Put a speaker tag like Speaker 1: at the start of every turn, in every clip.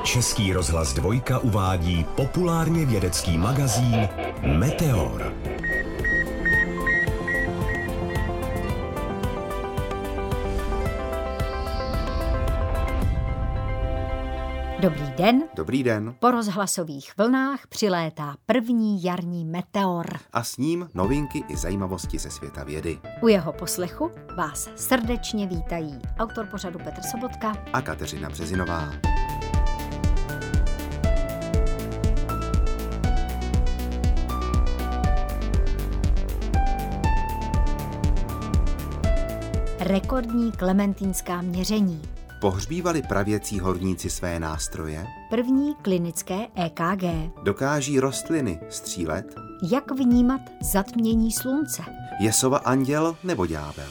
Speaker 1: Český rozhlas Dvojka uvádí populárně vědecký magazín Meteor.
Speaker 2: Dobrý den.
Speaker 3: Dobrý den.
Speaker 2: Po rozhlasových vlnách přilétá první jarní meteor.
Speaker 3: A s ním novinky i zajímavosti ze světa vědy.
Speaker 2: U jeho poslechu vás srdečně vítají autor pořadu Petr Sobotka
Speaker 3: A Kateřina Březinová.
Speaker 2: Rekordní klementínská měření.
Speaker 3: Pohřbívali pravěcí horníci své nástroje?
Speaker 2: První klinické EKG.
Speaker 3: Dokáží rostliny střílet?
Speaker 2: Jak vnímat zatmění slunce?
Speaker 3: Je sova anděl nebo ďábel?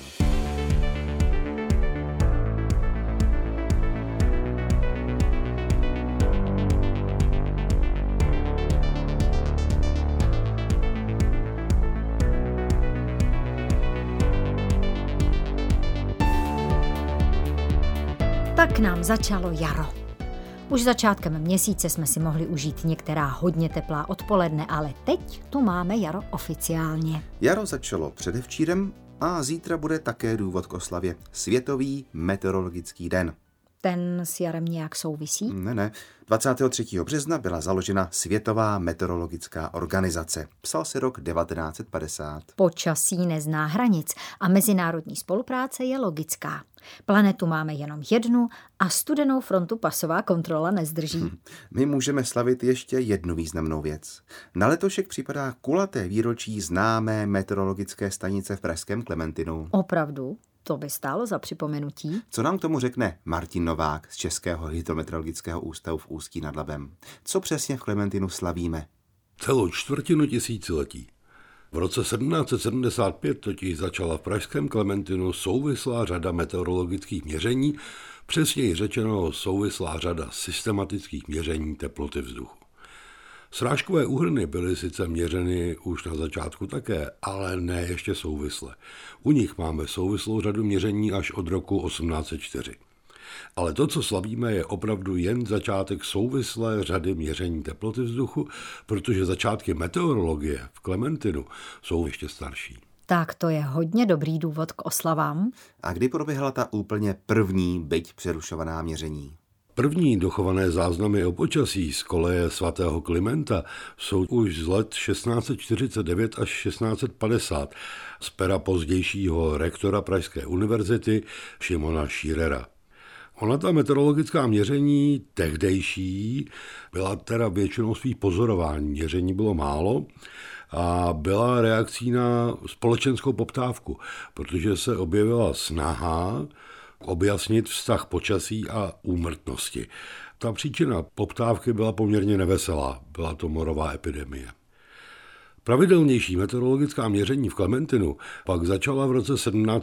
Speaker 2: Tak nám začalo jaro. Už začátkem měsíce jsme si mohli užít některá hodně teplá odpoledne, ale teď tu máme jaro oficiálně.
Speaker 3: Jaro začalo předevčírem a zítra bude také důvod k oslavě. Světový meteorologický den.
Speaker 2: Ten s jarem nějak souvisí?
Speaker 3: Ne. 23. března byla založena Světová meteorologická organizace. Psal se rok 1950.
Speaker 2: Počasí nezná hranic a mezinárodní spolupráce je logická. Planetu máme jenom jednu a studenou frontu pasová kontrola nezdrží.
Speaker 3: My můžeme slavit ještě jednu významnou věc. Na letošek připadá kulaté výročí známé meteorologické stanice v pražském Klementinu.
Speaker 2: Opravdu? To by stálo za připomenutí.
Speaker 3: Co nám k tomu řekne Martin Novák z Českého hydrometeorologického ústavu v Ústí nad Labem? Co přesně v Klementinu slavíme?
Speaker 4: Celou čtvrtinu tisíciletí. V roce 1775 totiž začala v pražském Klementinu souvislá řada meteorologických měření, přesněji řečeno souvislá řada systematických měření teploty vzduchu. Srážkové úhrny byly sice měřeny už na začátku také, ale ne ještě souvisle. U nich máme souvislou řadu měření až od roku 1804. Ale to, co slavíme, je opravdu jen začátek souvislé řady měření teploty vzduchu, protože začátky meteorologie v Klementinu jsou ještě starší.
Speaker 2: Tak to je hodně dobrý důvod k oslavám.
Speaker 3: A kdy proběhla ta úplně první, byť přerušovaná měření?
Speaker 4: První dochované záznamy o počasí z koleje svatého Klimenta jsou už z let 1649 až 1650 z pera pozdějšího rektora Pražské univerzity Šimona Schirera. Ona ta meteorologická měření tehdejší byla teda většinou svých pozorování. Měření bylo málo a byla reakcí na společenskou poptávku, protože se objevila snaha objasnit vztah počasí a úmrtnosti. Ta příčina poptávky byla poměrně neveselá, byla to morová epidemie. Pravidelnější meteorologická měření v Klementinu pak začala v roce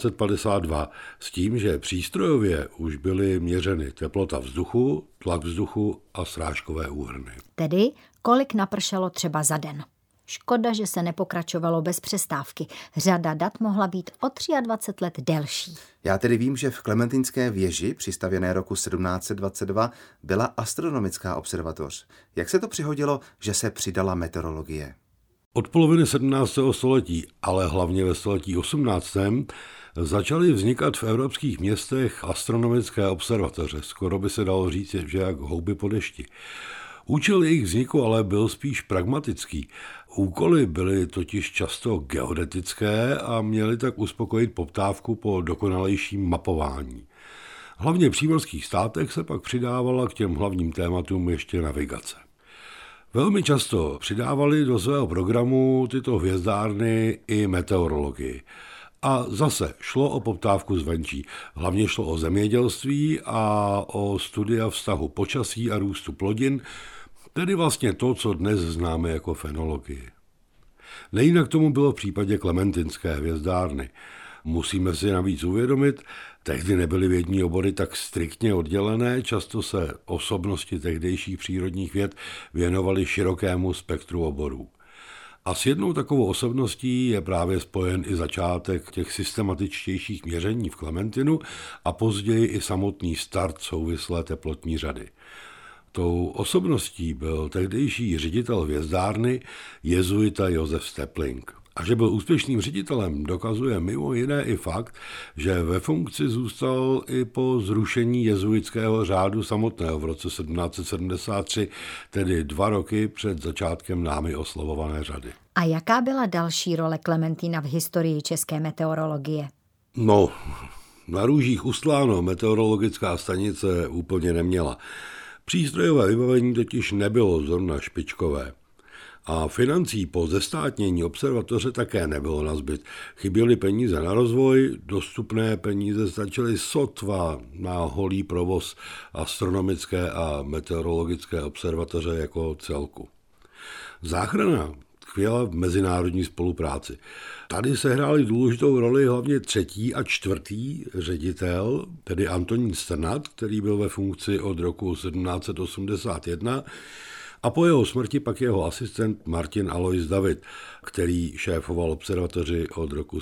Speaker 4: 1752 s tím, že přístrojově už byly měřeny teplota vzduchu, tlak vzduchu a srážkové úhrny.
Speaker 2: Tedy kolik napršelo třeba za den. Škoda, že se nepokračovalo bez přestávky. Řada dat mohla být o 23 let delší.
Speaker 3: Já tedy vím, že v Klementinské věži, přistavěné roku 1722, byla astronomická observatoř. Jak se to přihodilo, že se přidala meteorologie?
Speaker 4: Od poloviny 17. století, ale hlavně ve století 18. začaly vznikat v evropských městech astronomické observatoře. Skoro by se dalo říct, že jak houby po dešti. Účel jejich vzniku ale byl spíš pragmatický. Úkoly byly totiž často geodetické a měly tak uspokojit poptávku po dokonalejším mapování. Hlavně v přímořských státech se pak přidávala k těm hlavním tématům ještě navigace. Velmi často přidávali do svého programu tyto hvězdárny i meteorologii. A zase šlo o poptávku zvenčí. Hlavně šlo o zemědělství a o studia vztahu počasí a růstu plodin, tedy vlastně to, co dnes známe jako fenologii. Nejinak tomu bylo v případě klementinské hvězdárny. Musíme si navíc uvědomit, tehdy nebyly vědní obory tak striktně oddělené, často se osobnosti tehdejších přírodních věd věnovaly širokému spektru oborů. A s jednou takovou osobností je právě spojen i začátek těch systematičtějších měření v Klementinu a později i samotný start souvislé teplotní řady. Tou osobností byl tehdejší ředitel hvězdárny jezuita Josef Stepling. A že byl úspěšným ředitelem, dokazuje mimo jiné i fakt, že ve funkci zůstal i po zrušení jezuitského řádu samotného v roce 1773, tedy 2 roky před začátkem námi oslavované řady.
Speaker 2: A jaká byla další role Klementina v historii české meteorologie?
Speaker 4: No, na růžích ustláno meteorologická stanice úplně neměla. Přístrojové vybavení totiž nebylo zrovna špičkové. A financí po zestátnění observatoře také nebylo nazbyt. Chyběly peníze na rozvoj, dostupné peníze stačily sotva na holý provoz astronomické a meteorologické observatoře jako celku. Záchrana tkvěla v mezinárodní spolupráci. Tady sehráli důležitou roli hlavně 3. a 4. ředitel, tedy Antonín Strnad, který byl ve funkci od roku 1781, a po jeho smrti pak jeho asistent Martin Alois David, který šéfoval observatoři od roku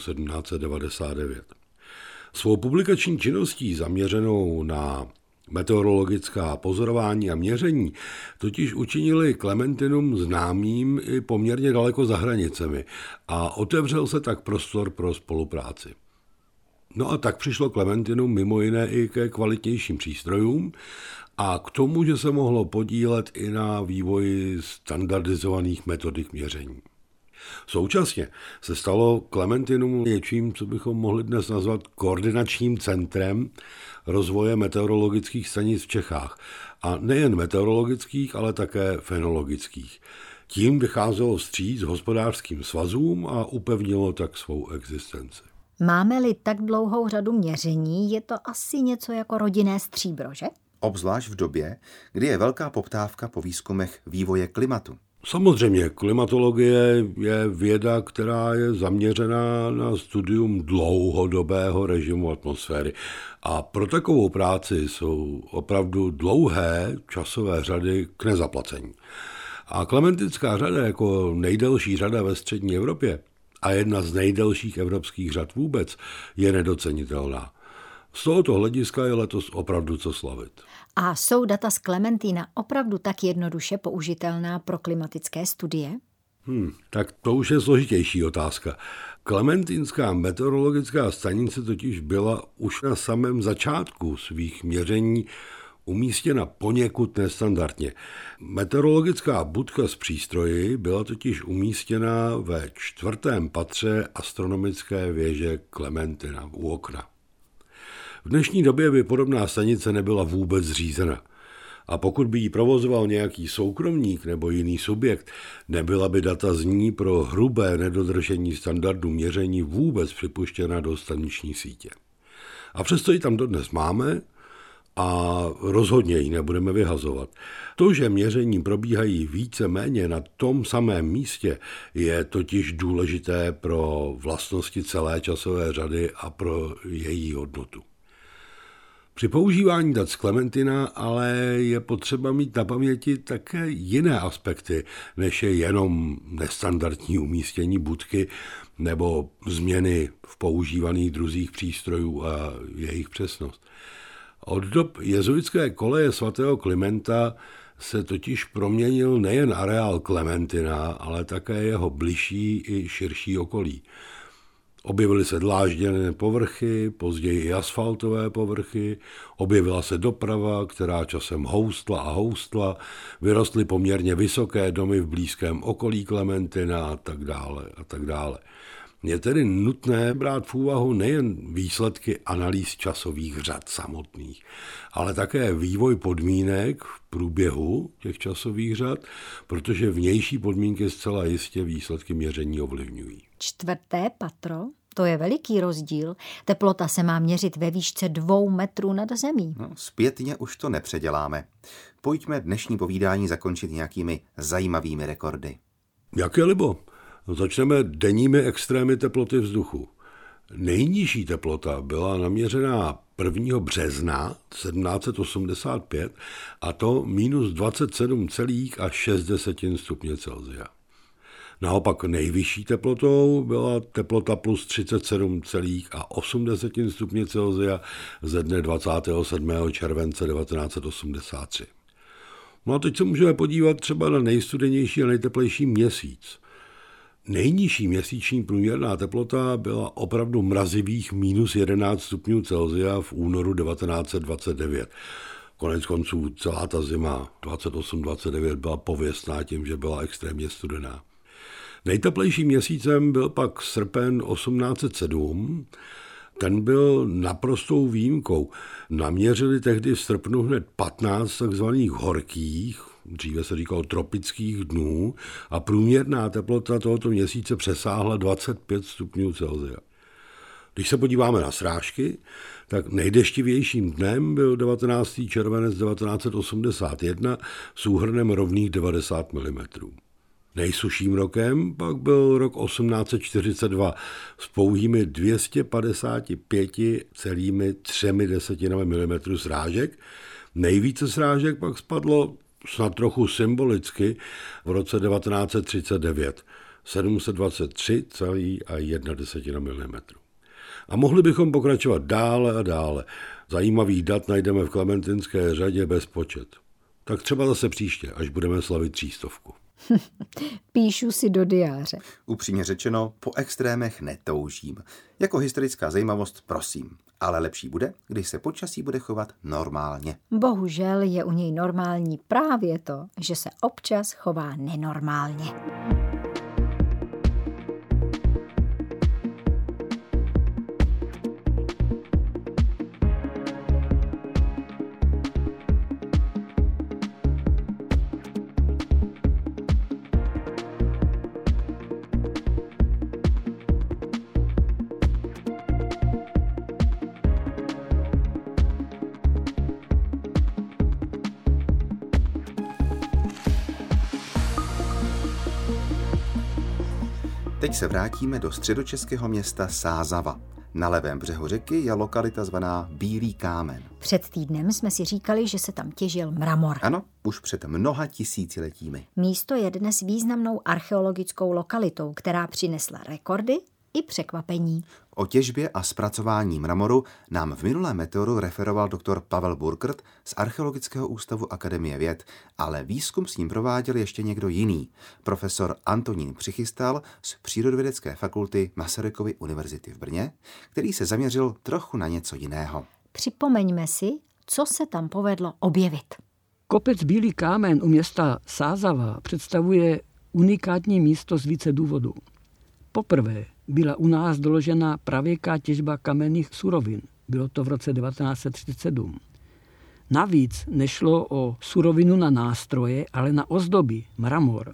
Speaker 4: 1799. Svou publikační činností zaměřenou na meteorologická pozorování a měření totiž učinili Klementinum známým i poměrně daleko za hranicemi a otevřel se tak prostor pro spolupráci. No a tak přišlo Klementinum mimo jiné i ke kvalitnějším přístrojům a k tomu, že se mohlo podílet i na vývoji standardizovaných metodik měření. Současně se stalo Klementinum něčím, co bychom mohli dnes nazvat koordinačním centrem rozvoje meteorologických stanic v Čechách. A nejen meteorologických, ale také fenologických. Tím vycházelo vstříc hospodářským svazům a upevnilo tak svou existenci.
Speaker 2: Máme-li tak dlouhou řadu měření, je to asi něco jako rodinné stříbro, že?
Speaker 3: Obzvlášť v době, kdy je velká poptávka po výzkumech vývoje klimatu.
Speaker 4: Samozřejmě, klimatologie je věda, která je zaměřená na studium dlouhodobého režimu atmosféry. A pro takovou práci jsou opravdu dlouhé časové řady k nezaplacení. A Klementinská řada jako nejdelší řada ve střední Evropě a jedna z nejdelších evropských řad vůbec je nedocenitelná. Z tohoto hlediska je letos opravdu co slavit.
Speaker 2: A jsou data z Klementina opravdu tak jednoduše použitelná pro klimatické studie?
Speaker 4: Tak to už je složitější otázka. Klementinská meteorologická stanice totiž byla už na samém začátku svých měření umístěna poněkud nestandardně. Meteorologická budka s přístroji byla totiž umístěna ve 4. patře astronomické věže Klementina u okna. V dnešní době by podobná stanice nebyla vůbec zřízena. A pokud by ji provozoval nějaký soukromník nebo jiný subjekt, nebyla by data z ní pro hrubé nedodržení standardu měření vůbec připuštěna do staniční sítě. A přesto ji tam dodnes máme a rozhodně ji nebudeme vyhazovat. To, že měření probíhají více-méně na tom samém místě, je totiž důležité pro vlastnosti celé časové řady a pro její hodnotu. Při používání dat z Klementina ale je potřeba mít na paměti také jiné aspekty, než je jenom nestandardní umístění budky nebo změny v používaných druzích přístrojů a jejich přesnost. Od dob jezuitské koleje svatého Klimenta se totiž proměnil nejen areál Klementina, ale také jeho bližší i širší okolí. Objevily se dlážděné povrchy, později i asfaltové povrchy, objevila se doprava, která časem houstla a houstla, vyrostly poměrně vysoké domy v blízkém okolí Klementina a tak dále a tak dále. Je tedy nutné brát v úvahu nejen výsledky analýz časových řad samotných, ale také vývoj podmínek v průběhu těch časových řad, protože vnější podmínky zcela jistě výsledky měření ovlivňují.
Speaker 2: 4. patro? To je veliký rozdíl. Teplota se má měřit ve výšce 2 metrů nad zemí.
Speaker 3: Zpětně už to nepředěláme. Pojďme dnešní povídání zakončit nějakými zajímavými rekordy.
Speaker 4: Jak je libo? Začneme denními extrémy teploty vzduchu. Nejnižší teplota byla naměřená 1. března 1785 a to minus 27,6 stupně Celsia. Naopak nejvyšší teplotou byla teplota plus 37,8 stupně Celsia ze dne 27. července 1983. No a teď se můžeme podívat třeba na nejstudenější a nejteplejší měsíc. Nejnižší měsíční průměrná teplota byla opravdu mrazivých minus 11 stupňů Celsia v únoru 1929. Konec konců celá ta zima 28-29 byla pověstná tím, že byla extrémně studená. Nejteplejším měsícem byl pak srpen 1807. Ten byl naprostou výjimkou. Naměřili tehdy v srpnu hned 15 takzvaných horkých, dříve se říkalo tropických dnů, a průměrná teplota tohoto měsíce přesáhla 25 stupňů Celsia. Když se podíváme na srážky, tak nejdeštivějším dnem byl 19. červenec 1981 s úhrnem rovných 90 mm. Nejsušším rokem pak byl rok 1842 s pouhými 255,3 mm srážek. Nejvíce srážek pak spadlo snad trochu symbolicky v roce 1939 723,1 mm. A mohli bychom pokračovat dále a dále. Zajímavých dat najdeme v klementinské řadě bezpočet. Tak třeba zase příště, až budeme slavit 300.
Speaker 2: Píšu si do diáře.
Speaker 3: Upřímně řečeno, po extrémech netoužím. Jako historická zajímavost prosím, ale lepší bude, když se počasí bude chovat normálně.
Speaker 2: Bohužel je u něj normální právě to, že se občas chová nenormálně.
Speaker 3: Teď se vrátíme do středočeského města Sázava. Na levém břehu řeky je lokalita zvaná Bílý kámen.
Speaker 2: Před týdnem jsme si říkali, že se tam těžil mramor.
Speaker 3: Ano, už před mnoha tisíciletími.
Speaker 2: Místo je dnes významnou archeologickou lokalitou, která přinesla rekordy i překvapení.
Speaker 3: O těžbě a zpracování mramoru nám v minulém Meteoru referoval doktor Pavel Burkert z Archeologického ústavu Akademie věd, ale výzkum s ním prováděl ještě někdo jiný, profesor Antonín Přichystal z Přírodovědecké fakulty Masarykovy univerzity v Brně, který se zaměřil trochu na něco jiného.
Speaker 2: Připomeňme si, co se tam povedlo objevit.
Speaker 5: Kopec Bílý kámen u města Sázava představuje unikátní místo z více důvodů. Poprvé byla u nás doložena pravěká těžba kamenných surovin. Bylo to v roce 1937. Navíc nešlo o surovinu na nástroje, ale na ozdoby, mramor.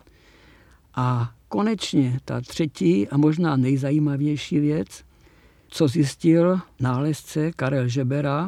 Speaker 5: A konečně ta třetí a možná nejzajímavější věc, co zjistil nálezce Karel Žebera,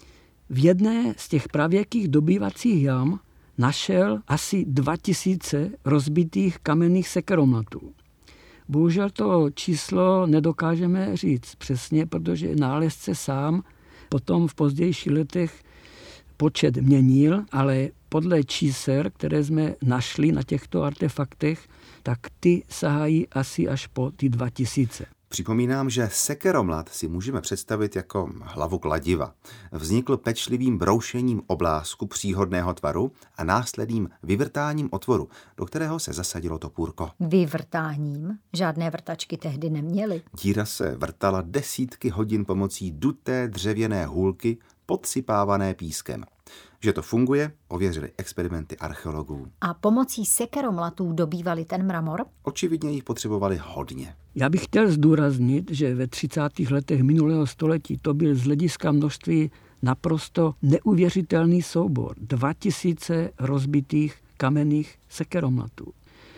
Speaker 5: v jedné z těch pravěkých dobývacích jam našel asi 2000 rozbitých kamenných sekeromlatů. Bohužel to číslo nedokážeme říct přesně, protože nálezce sám potom v pozdějších letech počet měnil, ale podle čísel, které jsme našli na těchto artefaktech, tak ty sahají asi až po ty 2000.
Speaker 3: Připomínám, že sekeromlat si můžeme představit jako hlavu kladiva. Vznikl pečlivým broušením oblásku příhodného tvaru a následným vyvrtáním otvoru, do kterého se zasadilo topůrko.
Speaker 2: Vyvrtáním? Žádné vrtačky tehdy neměly.
Speaker 3: Díra se vrtala desítky hodin pomocí duté dřevěné hůlky podsypávané pískem. Že to funguje, ověřili experimenty archeologů.
Speaker 2: A pomocí sekeromlatů dobývali ten mramor?
Speaker 3: Očividně jich potřebovali hodně.
Speaker 5: Já bych chtěl zdůraznit, že ve 30. letech minulého století to byl z hlediska množství naprosto neuvěřitelný soubor. 2000 rozbitých kamenných sekeromlatů.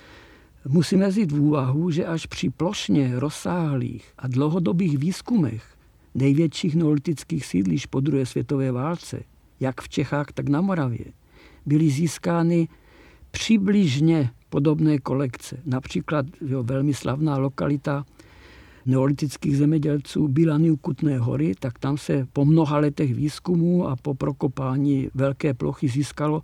Speaker 5: Musíme vzít v úvahu, že až při plošně rozsáhlých a dlouhodobých výzkumech největších neolitických sídlišť po druhé světové válce, jak v Čechách, tak na Moravě, byly získány přibližně podobné kolekce. Například velmi slavná lokalita neolitických zemědělců Bílany u Kutné Hory, tak tam se po mnoha letech výzkumu a po prokopání velké plochy získalo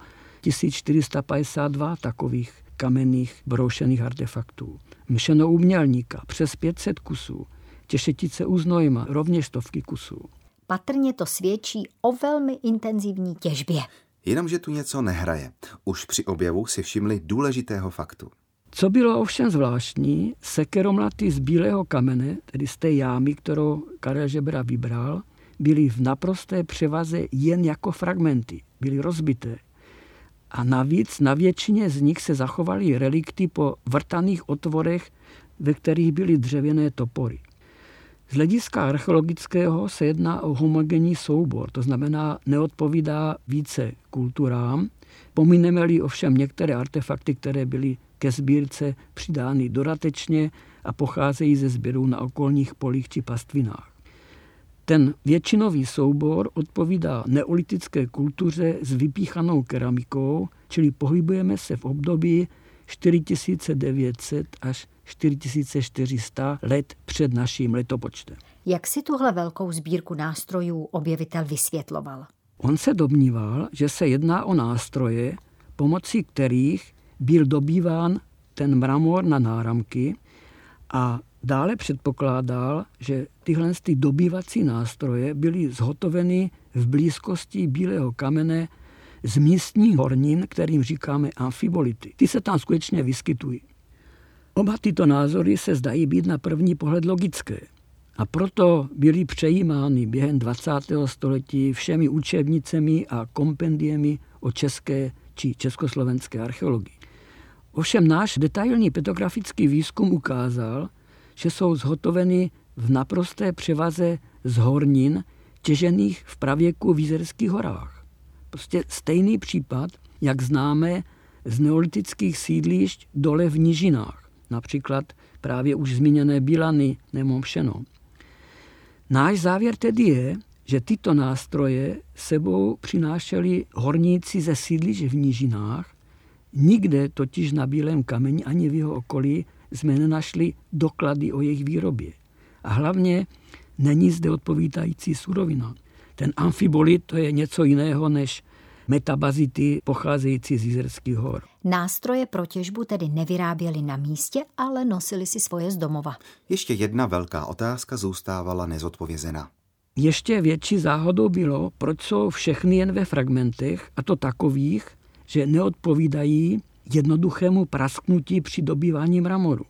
Speaker 5: 1452 takových kamenných broušených artefaktů. Mšeno u Mělníka přes 500 kusů, Těšetice u Znojma rovněž stovky kusů.
Speaker 2: Patrně to svědčí o velmi intenzivní těžbě.
Speaker 3: Jenomže tu něco nehraje. Už při objevu si všimli důležitého faktu.
Speaker 5: Co bylo ovšem zvláštní, sekeromlaty z bílého kamene, tedy z té jámy, kterou Karel Žebra vybral, byly v naprosté převaze jen jako fragmenty, byly rozbité. A navíc na většině z nich se zachovaly relikty po vrtaných otvorech, ve kterých byly dřevěné topory. Z hlediska archeologického se jedná o homogenní soubor, to znamená neodpovídá více kulturám, pomineme-li ovšem některé artefakty, které byly ke sbírce přidány dodatečně a pocházejí ze sběrů na okolních polích či pastvinách. Ten většinový soubor odpovídá neolitické kultuře s vypíchanou keramikou, čili pohybujeme se v období 4900 až 4400 let před naším letopočtem.
Speaker 2: Jak si tuhle velkou sbírku nástrojů objevitel vysvětloval?
Speaker 5: On se domníval, že se jedná o nástroje, pomocí kterých byl dobýván ten mramor na náramky, a dále předpokládal, že tyhle dobývací nástroje byly zhotoveny v blízkosti bílého kamene z místních hornin, kterým říkáme amfibolity. Ty se tam skutečně vyskytují. Oba tyto názory se zdají být na první pohled logické. A proto byly přejímány během 20. století všemi učebnicemi a kompendiemi o české či československé archeologii. Ovšem náš detailní petrografický výzkum ukázal, že jsou zhotoveny v naprosté převaze z hornin těžených v pravěku v Jizerských horách. Prostě stejný případ, jak známe z neolitických sídlišť dole v nížinách, například právě už zmíněné Bílany nebo Mšeno. Náš závěr tedy je, že tyto nástroje sebou přinášeli horníci ze sídlišť v nížinách, nikde totiž na bílém kameni ani v jeho okolí jsme nenašli doklady o jejich výrobě. A hlavně není zde odpovídající surovina. Ten amfibolit to je něco jiného než metabazity pocházející z Jizerských hor.
Speaker 2: Nástroje pro těžbu tedy nevyráběli na místě, ale nosili si svoje z domova.
Speaker 3: Ještě jedna velká otázka zůstávala nezodpovězena.
Speaker 5: Ještě větší záhadou bylo, proč jsou všechny jen ve fragmentech, a to takových, že neodpovídají jednoduchému prasknutí při dobývání mramoru.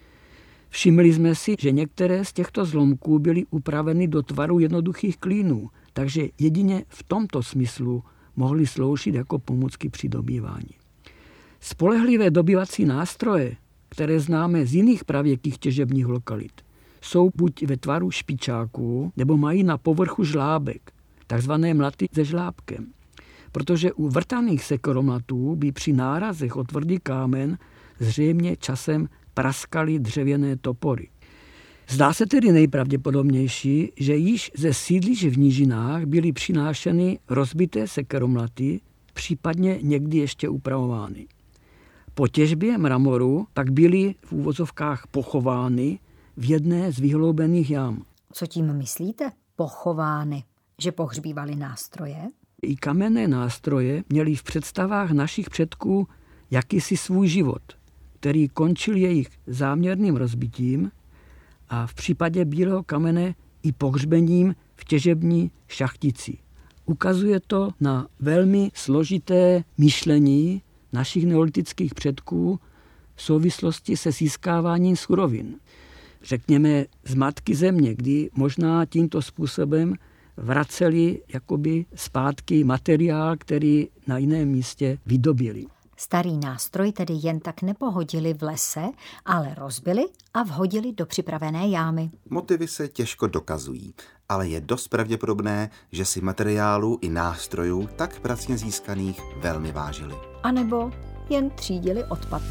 Speaker 5: Všimli jsme si, že některé z těchto zlomků byly upraveny do tvaru jednoduchých klínů, takže jedině v tomto smyslu mohly sloužit jako pomůcky při dobývání. Spolehlivé dobývací nástroje, které známe z jiných pravěkých těžebních lokalit, jsou buď ve tvaru špičáků, nebo mají na povrchu žlábek, takzvané mlaty se žlábkem. Protože u vrtaných sekeromlatů by při nárazech o tvrdý kámen zřejmě časem praskaly dřevěné topory. Zdá se tedy nejpravděpodobnější, že již ze sídlišť v nížinách byly přinášeny rozbité sekeromlaty, případně někdy ještě upravovány. Po těžbě mramoru pak byly v úvozovkách pochovány v jedné z vyhloubených jam.
Speaker 2: Co tím myslíte? Pochovány. Že pohřbívali nástroje?
Speaker 5: I kamenné nástroje měly v představách našich předků jakýsi svůj život, který končil jejich záměrným rozbitím a v případě bílého kamene i pohřbením v těžební šachtici. Ukazuje to na velmi složité myšlení našich neolitických předků v souvislosti se získáváním surovin. Řekněme z matky země, kdy možná tímto způsobem vraceli jakoby zpátky materiál, který na jiném místě vydobili.
Speaker 2: Starý nástroj tedy jen tak nepohodili v lese, ale rozbili a vhodili do připravené jámy.
Speaker 3: Motivy se těžko dokazují, ale je dost pravděpodobné, že si materiálů i nástrojů tak pracně získaných velmi vážili.
Speaker 2: A nebo jen třídili odpad.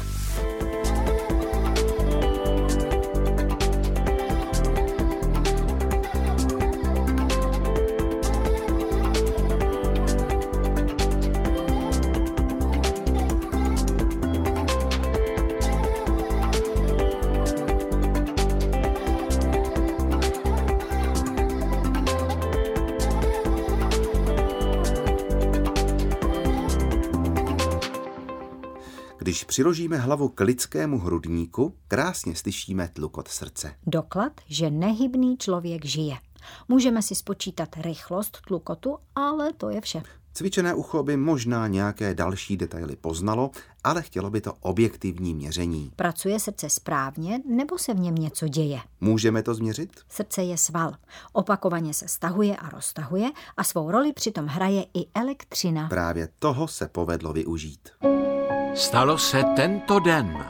Speaker 3: Když přiložíme hlavu k lidskému hrudníku, krásně slyšíme tlukot srdce.
Speaker 2: Doklad, že nehybný člověk žije. Můžeme si spočítat rychlost tlukotu, ale to je vše.
Speaker 3: Cvičené ucho by možná nějaké další detaily poznalo, ale chtělo by to objektivní měření.
Speaker 2: Pracuje srdce správně, nebo se v něm něco děje?
Speaker 3: Můžeme to změřit?
Speaker 2: Srdce je sval. Opakovaně se stahuje a roztahuje a svou roli přitom hraje i elektřina.
Speaker 3: Právě toho se povedlo využít.
Speaker 6: Stalo se tento den,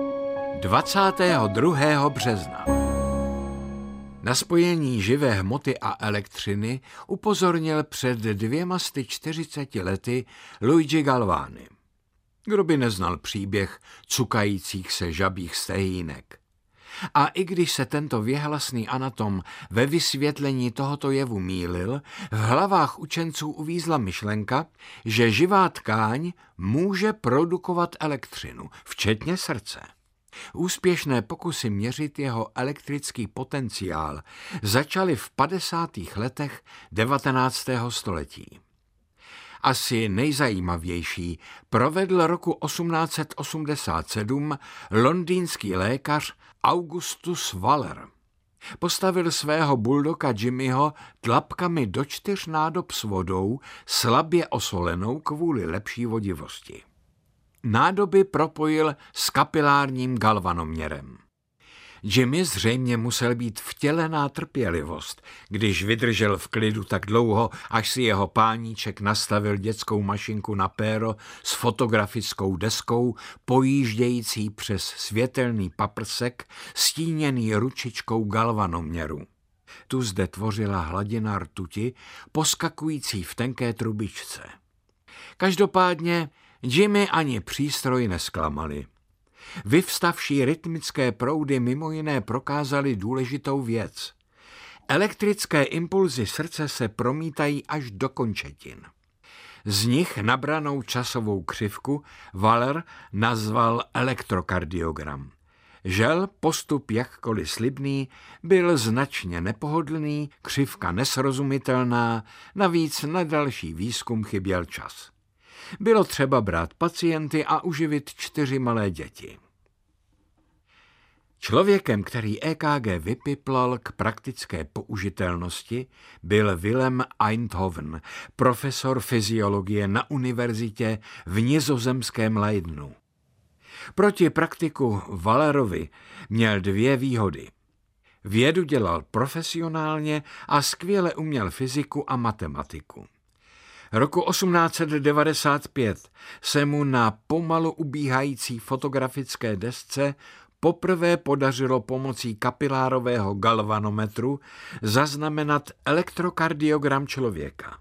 Speaker 6: 22. března. Na spojení živé hmoty a elektřiny upozornil před 240 lety Luigi Galvani. Kdo by neznal příběh cukajících se žabích stehýnek. A i když se tento věhlasný anatom ve vysvětlení tohoto jevu mýlil, v hlavách učenců uvízla myšlenka, že živá tkáň může produkovat elektřinu, včetně srdce. Úspěšné pokusy měřit jeho elektrický potenciál začaly v 50. letech 19. století. Asi nejzajímavější provedl roku 1887 londýnský lékař Augustus Waller. Postavil svého buldoka Jimmyho tlapkami do 4 nádob s vodou, slabě osolenou kvůli lepší vodivosti. Nádoby propojil s kapilárním galvanoměrem. Jimmy zřejmě musel být vtělená trpělivost, když vydržel v klidu tak dlouho, až si jeho páníček nastavil dětskou mašinku na péro s fotografickou deskou, pojíždějící přes světelný paprsek, stíněný ručičkou galvanoměru. Tu zde tvořila hladina rtuti, poskakující v tenké trubičce. Každopádně Jimmy ani přístroj nesklamali. Vyvstavší rytmické proudy mimo jiné prokázaly důležitou věc. Elektrické impulzy srdce se promítají až do končetin. Z nich nabranou časovou křivku Waller nazval elektrokardiogram. Žel, postup jakkoliv slibný, byl značně nepohodlný, křivka nesrozumitelná, navíc na další výzkum chyběl čas. Bylo třeba brát pacienty a uživit 4 malé děti. Člověkem, který EKG vypiplal k praktické použitelnosti, byl Willem Einthoven, profesor fyziologie na univerzitě v nizozemském Leidenu. Proti praktiku Wallerovi měl 2 výhody. Vědu dělal profesionálně a skvěle uměl fyziku a matematiku. Roku 1895 se mu na pomalu ubíhající fotografické desce poprvé podařilo pomocí kapilárového galvanometru zaznamenat elektrokardiogram člověka.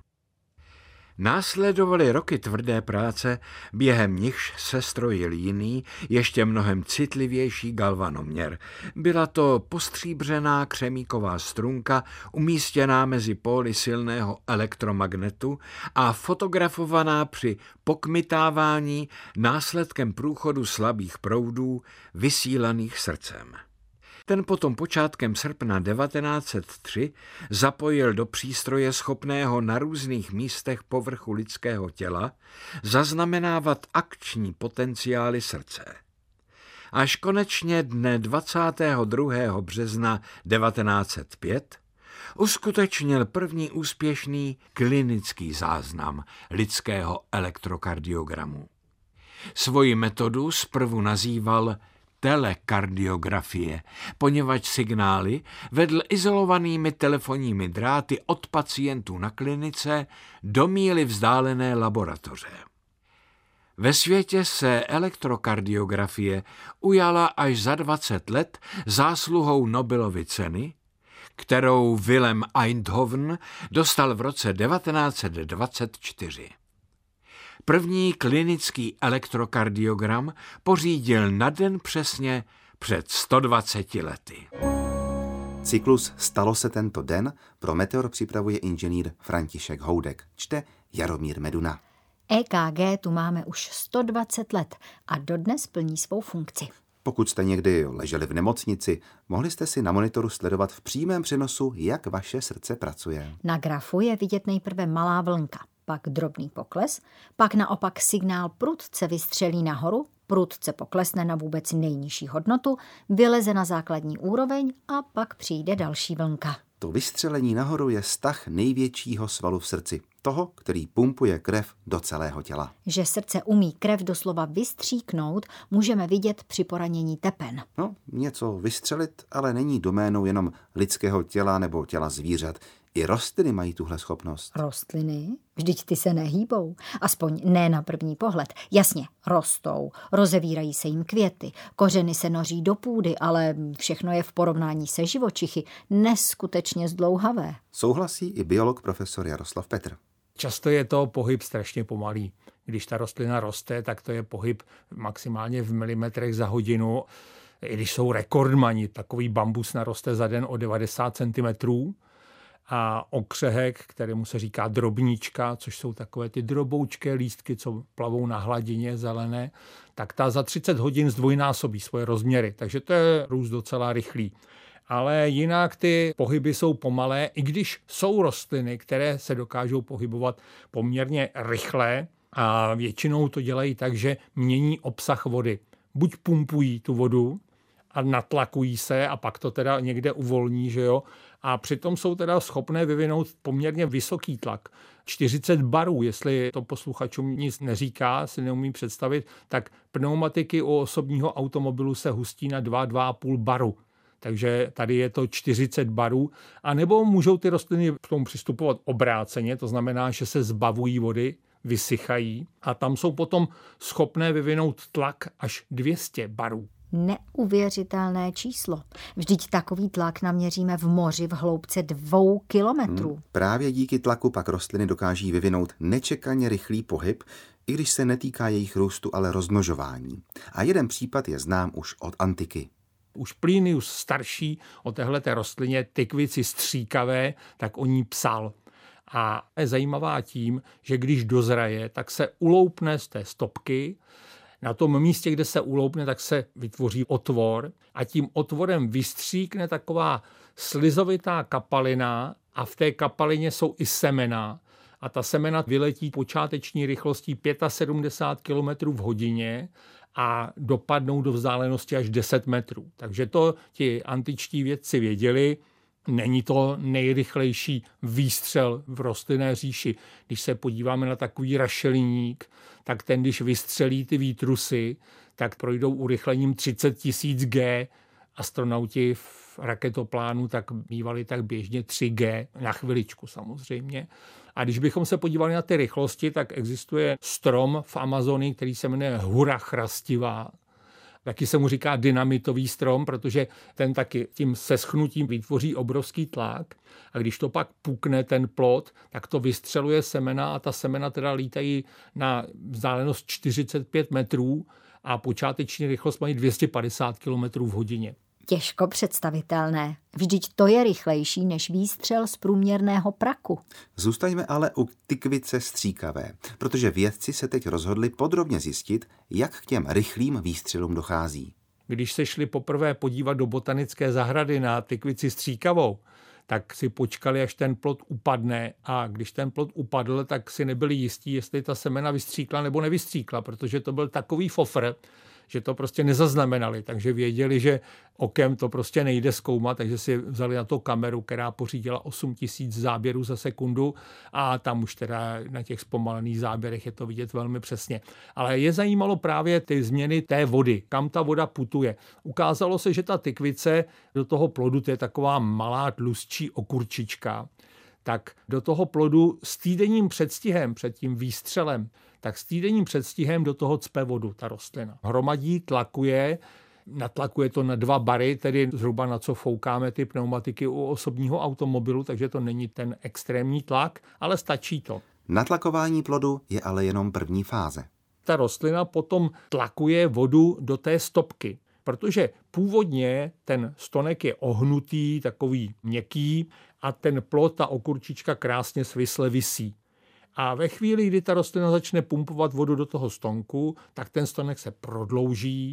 Speaker 6: Následovaly roky tvrdé práce, během nichž se strojil jiný, ještě mnohem citlivější galvanoměr. Byla to postříbřená křemíková strunka umístěná mezi póly silného elektromagnetu a fotografovaná při pokmitávání následkem průchodu slabých proudů vysílaných srdcem. Ten potom počátkem srpna 1903 zapojil do přístroje schopného na různých místech povrchu lidského těla zaznamenávat akční potenciály srdce. Až konečně dne 22. března 1905 uskutečnil první úspěšný klinický záznam lidského elektrokardiogramu. Svoji metodu zprvu nazýval telekardiografie, poněvadž signály vedl izolovanými telefonními dráty od pacientů na klinice do míly vzdálené laboratoře. Ve světě se elektrokardiografie ujala až za 20 let zásluhou Nobelovy ceny, kterou Willem Einthoven dostal v roce 1924. První klinický elektrokardiogram pořídil na den přesně před 120 lety.
Speaker 3: Cyklus Stalo se tento den pro Meteor připravuje inženýr František Houdek. Čte Jaromír Meduna.
Speaker 2: EKG tu máme už 120 let a dodnes plní svou funkci.
Speaker 3: Pokud jste někdy leželi v nemocnici, mohli jste si na monitoru sledovat v přímém přenosu, jak vaše srdce pracuje.
Speaker 2: Na grafu je vidět nejprve malá vlnka, pak drobný pokles, pak naopak signál prudce vystřelí nahoru, prudce poklesne na vůbec nejnižší hodnotu, vyleze na základní úroveň a pak přijde další vlnka.
Speaker 3: To vystřelení nahoru je stah největšího svalu v srdci, toho, který pumpuje krev do celého těla.
Speaker 2: Že srdce umí krev doslova vystříknout, můžeme vidět při poranění tepen.
Speaker 3: No, něco vystřelit, ale není doménou jenom lidského těla nebo těla zvířat. I rostliny mají tuhle schopnost.
Speaker 2: Rostliny? Vždyť ty se nehýbou. Aspoň ne na první pohled. Jasně, rostou, rozevírají se jim květy, kořeny se noří do půdy, ale všechno je v porovnání se živočichy neskutečně zdlouhavé.
Speaker 3: Souhlasí i biolog profesor Jaroslav Petr.
Speaker 7: Často je to pohyb strašně pomalý. Když ta rostlina roste, tak to je pohyb maximálně v milimetrech za hodinu. I když jsou rekordmani, takový bambus naroste za den o 90 cm. A okřehek, kterému se říká drobníčka, což jsou takové ty droboučké lístky, co plavou na hladině zelené, tak ta za 30 hodin zdvojnásobí svoje rozměry. Takže to je růst docela rychlý. Ale jinak ty pohyby jsou pomalé, i když jsou rostliny, které se dokážou pohybovat poměrně rychle a většinou to dělají tak, že mění obsah vody. Buď pumpují tu vodu a natlakují se a pak to teda někde uvolní, že jo? A přitom jsou teda schopné vyvinout poměrně vysoký tlak. 40 barů, jestli to posluchačům nic neříká, si neumí představit, tak pneumatiky u osobního automobilu se hustí na 2,5 baru. Takže tady je to 40 barů. A nebo můžou ty rostliny k tomu přistupovat obráceně, to znamená, že se zbavují vody, vysychají a tam jsou potom schopné vyvinout tlak až 200 barů.
Speaker 2: Neuvěřitelné číslo. Vždyť takový tlak naměříme v moři v hloubce 2 kilometrů.
Speaker 3: Právě díky tlaku pak rostliny dokáží vyvinout nečekaně rychlý pohyb, i když se netýká jejich růstu, ale rozmnožování. A jeden případ je znám už od antiky.
Speaker 7: Už Plinius starší o téhleté rostlině tykvici stříkavé, tak o ní psal. A je zajímavá tím, že když dozraje, tak se uloupne z té stopky. Na tom místě, kde se uloupne, tak se vytvoří otvor a tím otvorem vystříkne taková slizovitá kapalina a v té kapalině jsou i semena. A ta semena vyletí počáteční rychlostí 75 km v hodině a dopadnou do vzdálenosti až 10 metrů. Takže to ti antičtí vědci věděli. Není to nejrychlejší výstřel v rostlinné říši. Když se podíváme na takový rašeliník, tak ten, když vystřelí ty výtrusy, tak projdou urychlením 30 000 G. Astronauti v raketoplánu tak mívali tak běžně 3 G, na chviličku samozřejmě. A když bychom se podívali na ty rychlosti, tak existuje strom v Amazonii, který se jmenuje hura chrastivá. Taky se mu říká dynamitový strom, protože ten taky tím seschnutím vytvoří obrovský tlak a když to pak pukne ten plod, tak to vystřeluje semena a ta semena teda lítají na vzdálenost 45 metrů a počáteční rychlost mají 250 km v hodině.
Speaker 2: Těžko představitelné. Vždyť to je rychlejší než výstřel z průměrného praku.
Speaker 3: Zůstaňme ale u tykvice stříkavé, protože vědci se teď rozhodli podrobně zjistit, jak k těm rychlým výstřelům dochází.
Speaker 7: Když se šli poprvé podívat do botanické zahrady na tykvici stříkavou, tak si počkali, až ten plod upadne a když ten plod upadl, tak si nebyli jistí, jestli ta semena vystříkla nebo nevystříkla, protože to byl takový fofr, že to prostě nezaznamenali, takže věděli, že okem to prostě nejde zkoumat, takže si vzali na to kameru, která pořídila 8000 záběrů za sekundu a tam už teda na těch zpomalených záběrech je to vidět velmi přesně. Ale je zajímalo právě ty změny té vody, kam ta voda putuje. Ukázalo se, že ta tykvice do toho plodu, to je taková malá tlustší okurčička, tak do toho plodu s týdenním předstihem, před tím výstřelem, tak s týdenním předstihem do toho cpe vodu ta rostlina. Hromadí, natlakuje to na 2 bary, tedy zhruba na co foukáme ty pneumatiky u osobního automobilu, takže to není ten extrémní tlak, ale stačí to.
Speaker 3: Natlakování plodu je ale jenom první fáze.
Speaker 7: Ta rostlina potom tlakuje vodu do té stopky, protože původně ten stonek je ohnutý, takový měkký a ten plod, ta okurčička krásně svisle visí. A ve chvíli, kdy ta rostlina začne pumpovat vodu do toho stonku, tak ten stonek se prodlouží,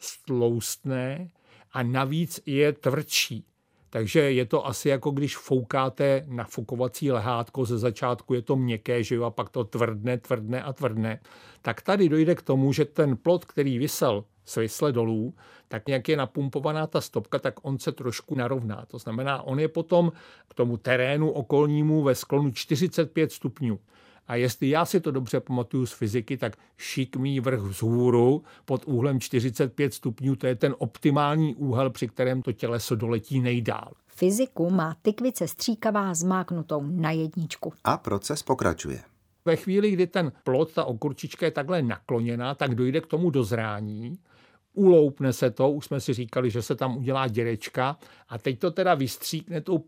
Speaker 7: stloustne a navíc je tvrdší. Takže je to asi jako když foukáte nafukovací lehátko, ze začátku je to měkké, že jo, a pak to tvrdne. Tak tady dojde k tomu, že ten plod, který visel svisle dolů, tak jak je napumpovaná ta stopka, tak on se trošku narovná. To znamená, on je potom k tomu terénu okolnímu ve sklonu 45 stupňů. A jestli já si to dobře pamatuju z fyziky, tak šikmý vrch vzhůru pod úhlem 45 stupňů, to je ten optimální úhel, při kterém to těleso doletí nejdál.
Speaker 2: Fyziku má tykvice stříkavá zmáknutou na 1.
Speaker 3: A proces pokračuje.
Speaker 7: Ve chvíli, kdy ten plod, ta okurčička je takhle nakloněná, tak dojde k tomu dozrání, uloupne se to, už jsme si říkali, že se tam udělá děrečka a teď to teda vystříkne tou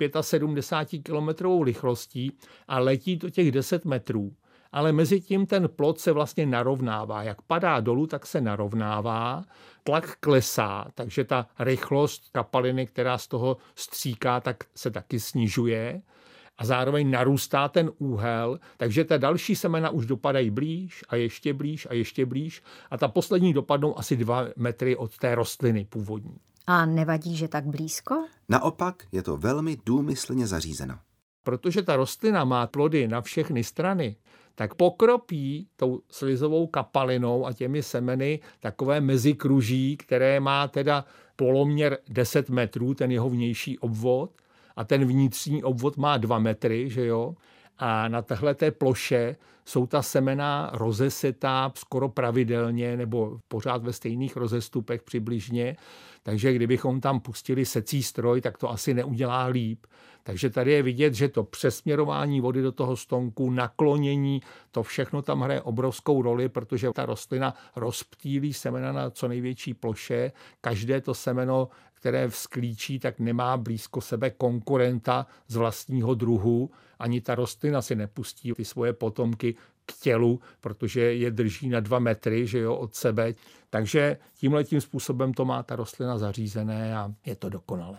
Speaker 7: 75 kilometrovou rychlostí a letí to těch 10 metrů. Ale mezi tím ten plod se vlastně narovnává. Jak padá dolů, tak se narovnává, tlak klesá, takže ta rychlost kapaliny, která z toho stříká, tak se taky snižuje. A zároveň narůstá ten úhel, takže ta další semena už dopadají blíž a ještě blíž a ještě blíž a ta poslední dopadnou asi 2 metry od té rostliny původní.
Speaker 2: A nevadí, že tak blízko?
Speaker 3: Naopak je to velmi důmyslně zařízeno.
Speaker 7: Protože ta rostlina má plody na všechny strany, tak pokropí tou slizovou kapalinou a těmi semeny takové mezikruží, které má teda poloměr 10 metrů, ten jeho vnější obvod, a ten vnitřní obvod má 2 metry, že jo? A na téhleté ploše jsou ta semena rozesetá skoro pravidelně nebo pořád ve stejných rozestupech přibližně. Takže kdybychom tam pustili secí stroj, tak to asi neudělá líp. Takže tady je vidět, že to přesměrování vody do toho stonku, naklonění, to všechno tam hraje obrovskou roli, protože ta rostlina rozptýlí semena na co největší ploše. Každé to semeno, které vzklíčí, tak nemá blízko sebe konkurenta z vlastního druhu. Ani ta rostlina si nepustí ty svoje potomky k tělu, protože je drží na 2 metry, že jo, od sebe. Takže tímhletím způsobem to má ta rostlina zařízené a je to dokonalé.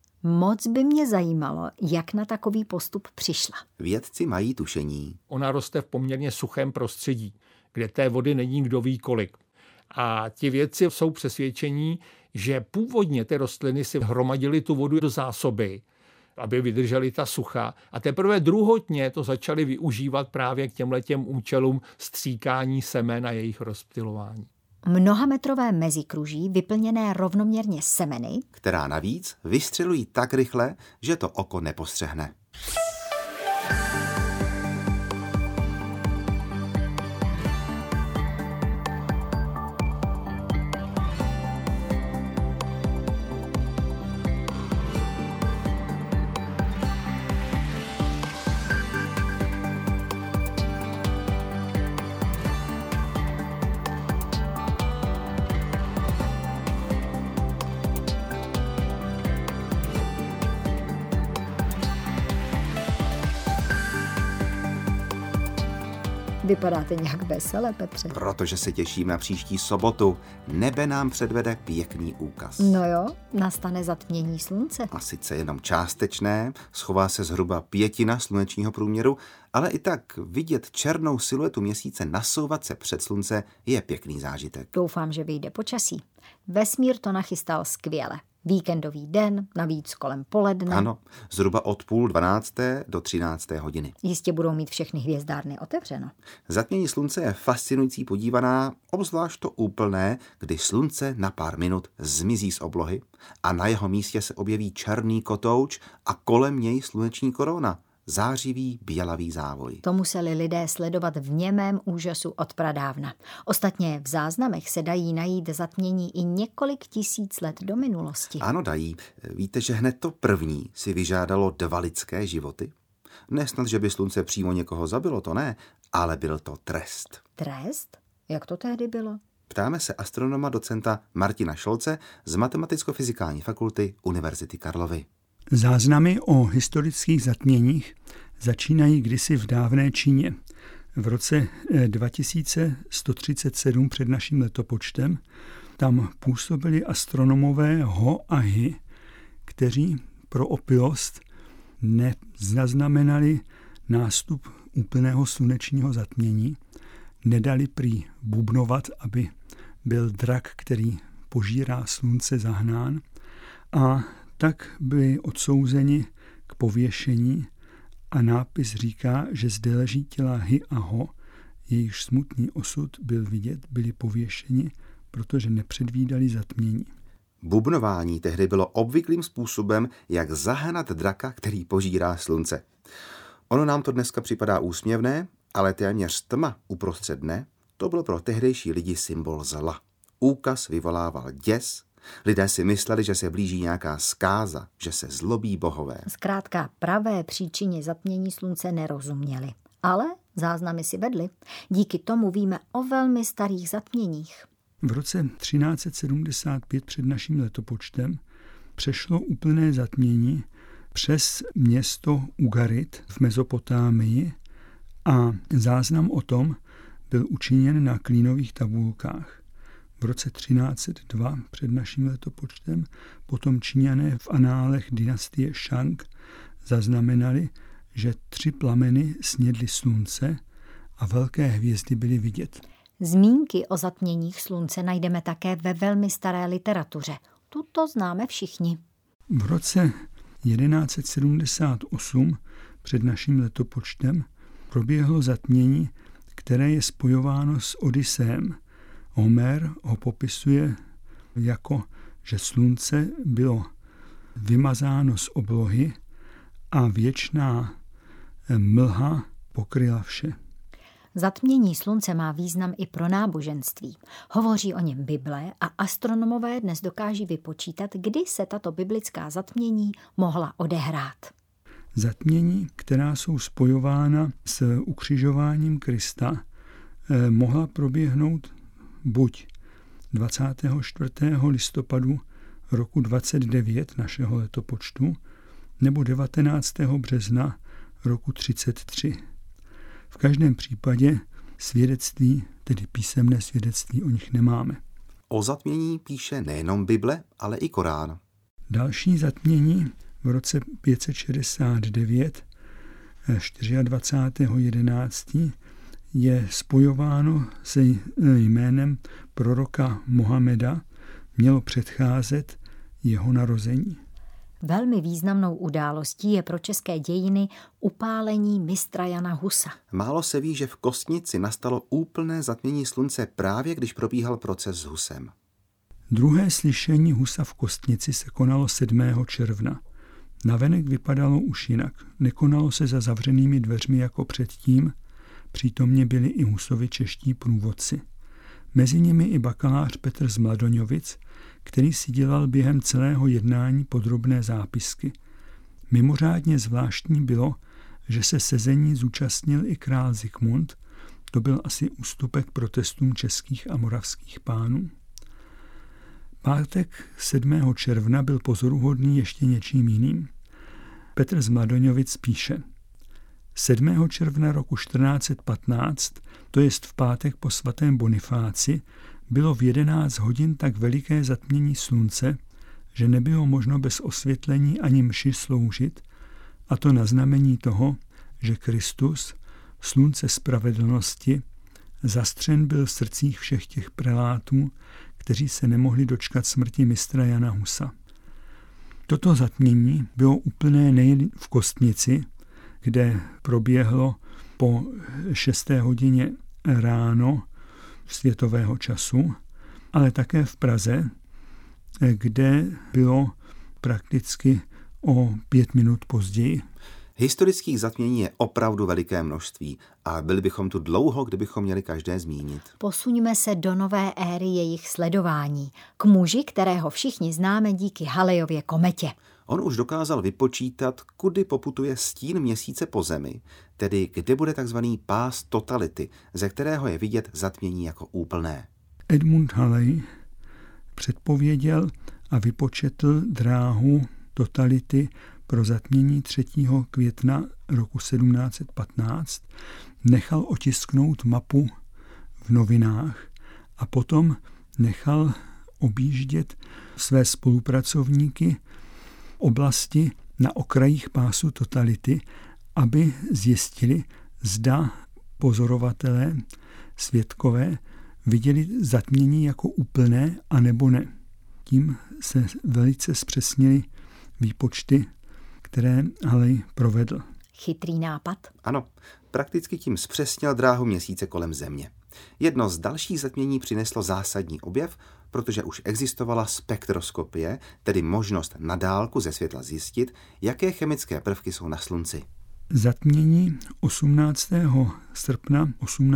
Speaker 2: Moc by mě zajímalo, jak na takový postup přišla.
Speaker 3: Vědci mají tušení.
Speaker 7: Ona roste v poměrně suchém prostředí, kde té vody není kdo ví kolik. A ti vědci jsou přesvědčení, že původně ty rostliny si hromadily tu vodu do zásoby, aby vydržely ta sucha. A teprve druhotně to začali využívat právě k těmhletěm účelům stříkání semen a jejich rozptylování.
Speaker 2: Mnohametrové mezikruží vyplněné rovnoměrně semeny,
Speaker 3: Která navíc vystřelují tak rychle, že to oko nepostřehne.
Speaker 2: Vypadáte nějak vesele, Petře.
Speaker 3: Protože se těším na příští sobotu. Nebe nám předvede pěkný úkaz.
Speaker 2: No jo, nastane zatmění slunce.
Speaker 3: A sice jenom částečné, schová se zhruba 1/5 slunečního průměru, ale i tak vidět černou siluetu měsíce nasouvat se před slunce je pěkný zážitek.
Speaker 2: Doufám, že vyjde počasí. Vesmír to nachystal skvěle. Víkendový den, navíc kolem poledne.
Speaker 3: Ano, zhruba od 11:30 do 13. hodiny.
Speaker 2: Jistě budou mít všechny hvězdárny otevřeno.
Speaker 3: Zatmění slunce je fascinující podívaná, obzvlášť to úplné, kdy slunce na pár minut zmizí z oblohy a na jeho místě se objeví černý kotouč a kolem něj sluneční korona. Zářivý bělavý závoj.
Speaker 2: To museli lidé sledovat v němém úžasu od pradávna. Ostatně v záznamech se dají najít zatmění i několik tisíc let do minulosti.
Speaker 3: Ano, dají. Víte, že hned to první si vyžádalo 2 lidské životy? Nesnad, že by slunce přímo někoho zabilo, to ne, ale byl to trest.
Speaker 2: Trest? Jak to tehdy bylo?
Speaker 3: Ptáme se astronoma docenta Martina Šolce z Matematicko-fyzikální fakulty Univerzity Karlovy.
Speaker 8: Záznamy o historických zatměních začínají kdysi v dávné Číně. V roce 2137 před naším letopočtem tam působili astronomové Ho a Hi, kteří pro opilost nezaznamenali nástup úplného slunečního zatmění, nedali prý bubnovat, aby byl drak, který požírá slunce, zahnán, a tak byli odsouzeni k pověšení a nápis říká, že zde leží těla Hi a Ho, jejichž smutný osud byl vidět, byli pověšeni, protože nepředvídali zatmění.
Speaker 3: Bubnování tehdy bylo obvyklým způsobem, jak zahnat draka, který požírá slunce. Ono nám to dneska připadá úsměvné, ale téměř tma uprostřed dne, to byl pro tehdejší lidi symbol zla. Úkaz vyvolával děs, lidé si mysleli, že se blíží nějaká zkáza, že se zlobí bohové.
Speaker 2: Zkrátka pravé příčině zatmění slunce nerozuměli, ale záznamy si vedli. Díky tomu víme o velmi starých zatměních.
Speaker 8: V roce 1375 před naším letopočtem přešlo úplné zatmění přes město Ugarit v Mezopotámii a záznam o tom byl učiněn na klínových tabulkách. V roce 1302 před naším letopočtem potom Číňané v análech dynastie Shang zaznamenali, že 3 plameny snědly slunce a velké hvězdy byly vidět.
Speaker 2: Zmínky o zatměních slunce najdeme také ve velmi staré literatuře. Tuto známe všichni.
Speaker 8: V roce 1178 před naším letopočtem proběhlo zatmění, které je spojováno s Odyseem. Homer ho popisuje jako, že slunce bylo vymazáno z oblohy a věčná mlha pokryla vše.
Speaker 2: Zatmění slunce má význam i pro náboženství. Hovoří o něm Bible a astronomové dnes dokáží vypočítat, kdy se tato biblická zatmění mohla odehrát.
Speaker 8: Zatmění, která jsou spojována s ukřižováním Krista, mohla proběhnout buď 24. listopadu roku 29 našeho letopočtu nebo 19. března roku 33. V každém případě svědectví, tedy písemné svědectví, o nich nemáme.
Speaker 3: O zatmění píše nejenom Bible, ale i Korán.
Speaker 8: Další zatmění v roce 569 24.11. je spojováno se jménem proroka Mohameda, mělo předcházet jeho narození.
Speaker 2: Velmi významnou událostí je pro české dějiny upálení mistra Jana Husa.
Speaker 3: Málo se ví, že v Kostnici nastalo úplné zatmění slunce právě když probíhal proces s Husem.
Speaker 8: Druhé slyšení Husa v Kostnici se konalo 7. června. Navenek vypadalo už jinak. Nekonalo se za zavřenými dveřmi jako předtím, přítomně byli i Husovi čeští průvodci. Mezi nimi i bakalář Petr z Mladoňovic, který si dělal během celého jednání podrobné zápisky. Mimořádně zvláštní bylo, že se sezení zúčastnil i král Zikmund, to byl asi ústupek protestům českých a moravských pánů. Pátek 7. června byl pozoruhodný ještě něčím jiným. Petr z Mladoňovic píše: 7. června roku 1415, to jest v pátek po svatém Bonifáci, bylo v 11 hodin tak veliké zatmění slunce, že nebylo možno bez osvětlení ani mši sloužit, a to na znamení toho, že Kristus, slunce spravedlnosti, zastřen byl v srdcích všech těch prelátů, kteří se nemohli dočkat smrti mistra Jana Husa. Toto zatmění bylo úplné nejen v Kostnici, kde proběhlo po 6. hodině ráno světového času, ale také v Praze, kde bylo prakticky o 5 minut později.
Speaker 3: Historických zatmění je opravdu veliké množství a byli bychom tu dlouho, kdybychom měli každé zmínit.
Speaker 2: Posuňme se do nové éry jejich sledování, k muži, kterého všichni známe díky Halleyově kometě.
Speaker 3: On už dokázal vypočítat, kudy poputuje stín měsíce po zemi, tedy kde bude takzvaný pás totality, ze kterého je vidět zatmění jako úplné.
Speaker 8: Edmund Halley předpověděl a vypočetl dráhu totality pro zatmění 3. května roku 1715, nechal otisknout mapu v novinách a potom nechal objíždět své spolupracovníky oblasti na okrajích pásu totality, aby zjistili, zda pozorovatelé, svědkové viděli zatmění jako úplné, anebo ne. Tím se velice zpřesnily výpočty, které Halley provedl.
Speaker 2: Chytrý nápad.
Speaker 3: Ano, prakticky tím zpřesnil dráhu měsíce kolem země. Jedno z dalších zatmění přineslo zásadní objev, protože už existovala spektroskopie, tedy možnost na dálku ze světla zjistit, jaké chemické prvky jsou na Slunci.
Speaker 8: Zatmění 18. srpna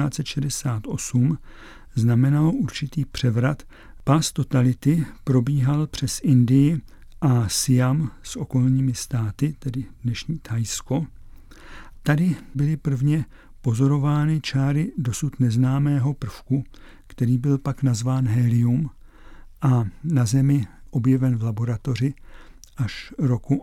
Speaker 8: 1868 znamenalo určitý převrat. Pás totality probíhal přes Indii a Siam s okolními státy, tedy dnešní Thajsko. Tady byly prvně pozorovány čáry dosud neznámého prvku, který byl pak nazván helium a na Zemi objeven v laboratoři až roku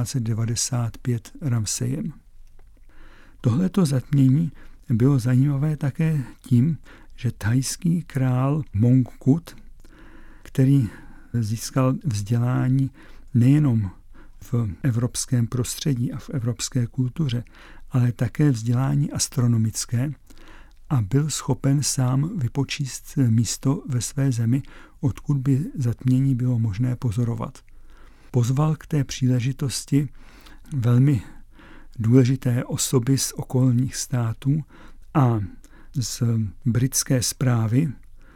Speaker 8: 1895 Ramsejem. Tohleto zatmění bylo zajímavé také tím, že thajský král Mongkut, který získal vzdělání nejenom v evropském prostředí a v evropské kultuře, ale také vzdělání astronomické a byl schopen sám vypočíst místo ve své zemi, odkud by zatmění bylo možné pozorovat. Pozval k té příležitosti velmi důležité osoby z okolních států a z britské správy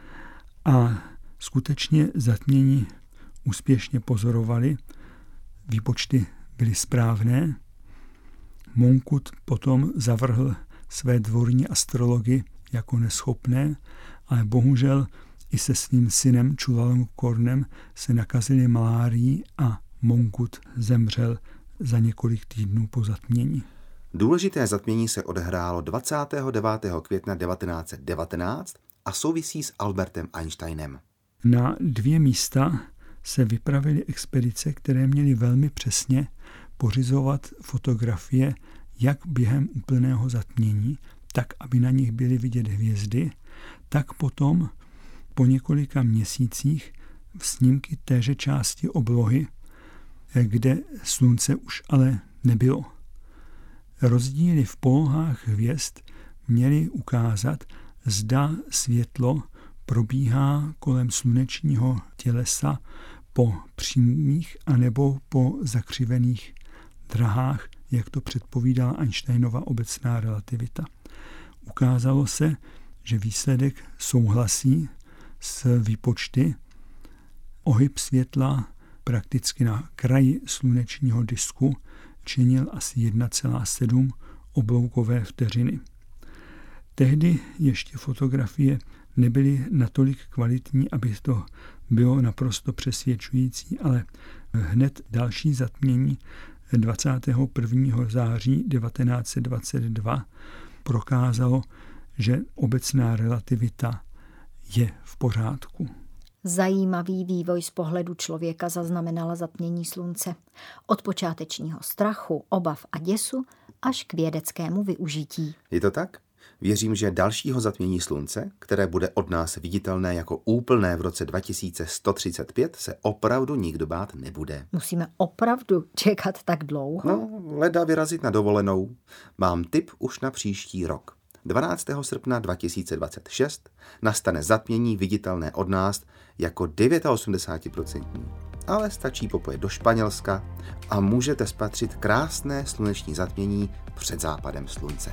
Speaker 8: a skutečně zatmění úspěšně pozorovali. Výpočty byly správné. Mongkut potom zavrhl své dvorní astrology jako neschopné, ale bohužel i se svým synem Chulalongkornem se nakazili malárií a Mongkut zemřel za několik týdnů po zatmění.
Speaker 3: Důležité zatmění se odehrálo 29. května 1919 a souvisí s Albertem Einsteinem.
Speaker 8: Na 2 místa se vypravily expedice, které měly velmi přesně pořizovat fotografie jak během úplného zatmění, tak aby na nich byly vidět hvězdy, tak potom po několika měsících snímky téže části oblohy, kde slunce už ale nebylo. Rozdíly v polohách hvězd měly ukázat, zda světlo probíhá kolem slunečního tělesa po přímých anebo po zakřivených drahách, jak to předpovídala Einsteinova obecná relativita. Ukázalo se, že výsledek souhlasí s výpočty. Ohyb světla prakticky na kraji slunečního disku činil asi 1,7 obloukové vteřiny. Tehdy ještě fotografie nebyly natolik kvalitní, aby to bylo naprosto přesvědčující, ale hned další zatmění 21. září 1922 prokázalo, že obecná relativita je v pořádku.
Speaker 2: Zajímavý vývoj z pohledu člověka zaznamenala zatmění slunce. Od počátečního strachu, obav a děsu až k vědeckému využití.
Speaker 3: Je to tak? Věřím, že dalšího zatmění slunce, které bude od nás viditelné jako úplné v roce 2135, se opravdu nikdo bát nebude.
Speaker 2: Musíme opravdu čekat tak dlouho?
Speaker 3: No, leda vyrazit na dovolenou. Mám tip už na příští rok. 12. srpna 2026 nastane zatmění viditelné od nás jako 89%. Ale stačí popojet do Španělska a můžete spatřit krásné sluneční zatmění před západem slunce.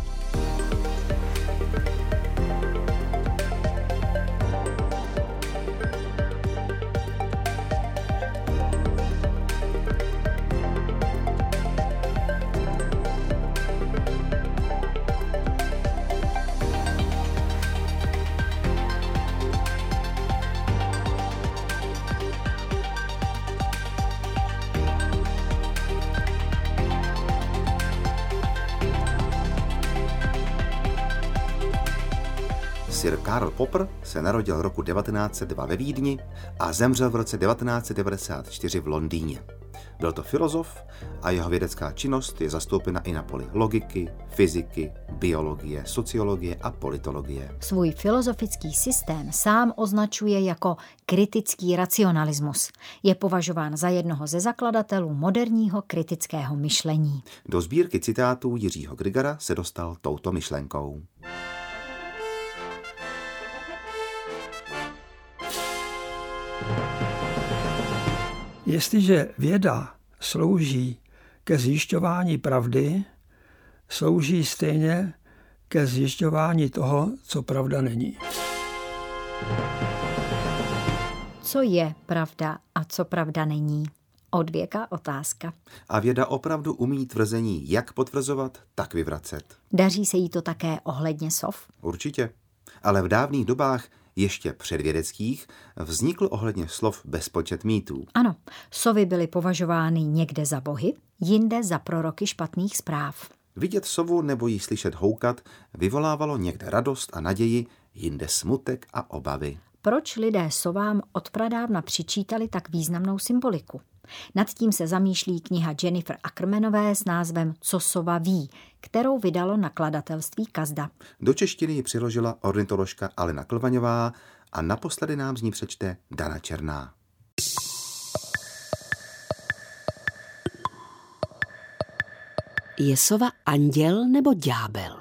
Speaker 3: Sir Karl Popper se narodil roku 1902 ve Vídni a zemřel v roce 1994 v Londýně. Byl to filozof a jeho vědecká činnost je zastoupena i na poli logiky, fyziky, biologie, sociologie a politologie.
Speaker 2: Svůj filozofický systém sám označuje jako kritický racionalismus. Je považován za jednoho ze zakladatelů moderního kritického myšlení.
Speaker 3: Do sbírky citátů Jiřího Grigara se dostal touto myšlenkou.
Speaker 9: Jestliže věda slouží ke zjišťování pravdy, slouží stejně ke zjišťování toho, co pravda není.
Speaker 2: Co je pravda a co pravda není? Od věka otázka.
Speaker 3: A věda opravdu umí tvrzení jak potvrzovat, tak vyvracet.
Speaker 2: Daří se jí to také ohledně sov?
Speaker 3: Určitě. Ale v dávných dobách, ještě předvědeckých, vznikl ohledně slov bezpočet mýtů.
Speaker 2: Ano, sovy byly považovány někde za bohy, jinde za proroky špatných zpráv.
Speaker 3: Vidět sovu nebo jí slyšet houkat vyvolávalo někde radost a naději, jinde smutek a obavy.
Speaker 2: Proč lidé sovám odpradávna přičítali tak významnou symboliku? Nad tím se zamýšlí kniha Jennifer Ackermanové s názvem Co sova ví, kterou vydalo nakladatelství Kazda.
Speaker 3: Do češtiny ji přiložila ornitoložka Alena Klvaňová a naposledy nám z ní přečte Dana Černá.
Speaker 10: Je sova anděl nebo ďábel?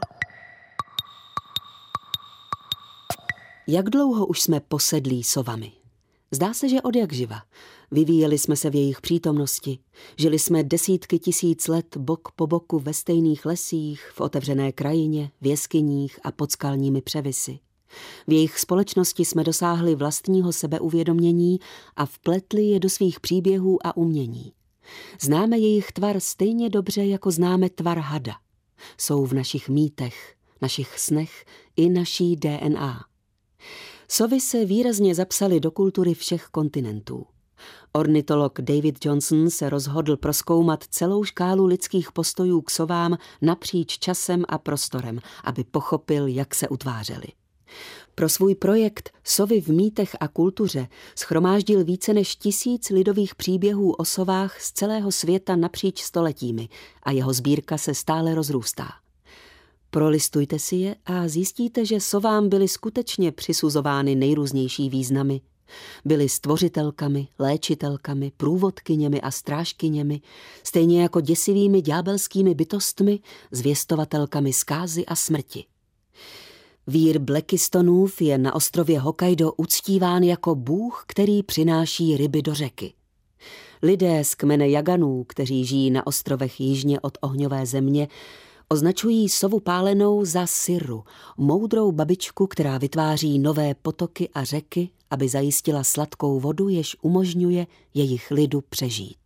Speaker 10: Jak dlouho už jsme posedlí sovami? Zdá se, že odjakživa. Vyvíjeli jsme se v jejich přítomnosti. Žili jsme desítky tisíc let bok po boku ve stejných lesích, v otevřené krajině, v jeskyních a pod skalními převisy. V jejich společnosti jsme dosáhli vlastního sebeuvědomění a vpletli je do svých příběhů a umění. Známe jejich tvar stejně dobře, jako známe tvar hada. Jsou v našich mýtech, našich snech i naší DNA. Sovy se výrazně zapsaly do kultury všech kontinentů. Ornitolog David Johnson se rozhodl prozkoumat celou škálu lidských postojů k sovám napříč časem a prostorem, aby pochopil, jak se utvářely. Pro svůj projekt Sovy v mýtech a kultuře shromáždil více než 1000 lidových příběhů o sovách z celého světa napříč stoletími a jeho sbírka se stále rozrůstá. Prolistujte si je a zjistíte, že sovám byly skutečně přisuzovány nejrůznější významy. Byly stvořitelkami, léčitelkami, průvodkyněmi a strážkyněmi, stejně jako děsivými ďábelskými bytostmi, zvěstovatelkami zkázy a smrti. Vír Blackistonův je na ostrově Hokkaido uctíván jako bůh, který přináší ryby do řeky. Lidé z kmene Jaganů, kteří žijí na ostrovech jižně od ohňové země, označují sovu pálenou za Siru, moudrou babičku, která vytváří nové potoky a řeky, aby zajistila sladkou vodu, jež umožňuje jejich lidu přežít.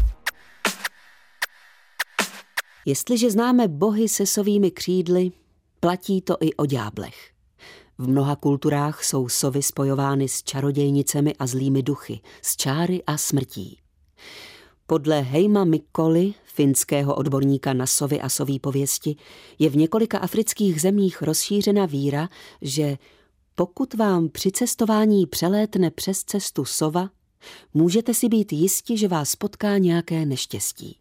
Speaker 10: Jestliže známe bohy se sovými křídly, platí to i o ďáblech. V mnoha kulturách jsou sovy spojovány s čarodějnicemi a zlými duchy, s čáry a smrtí. Podle Heima Mikkoly, finského odborníka na sovy a soví pověsti, je v několika afrických zemích rozšířena víra, že pokud vám při cestování přelétne přes cestu sova, můžete si být jisti, že vás potká nějaké neštěstí.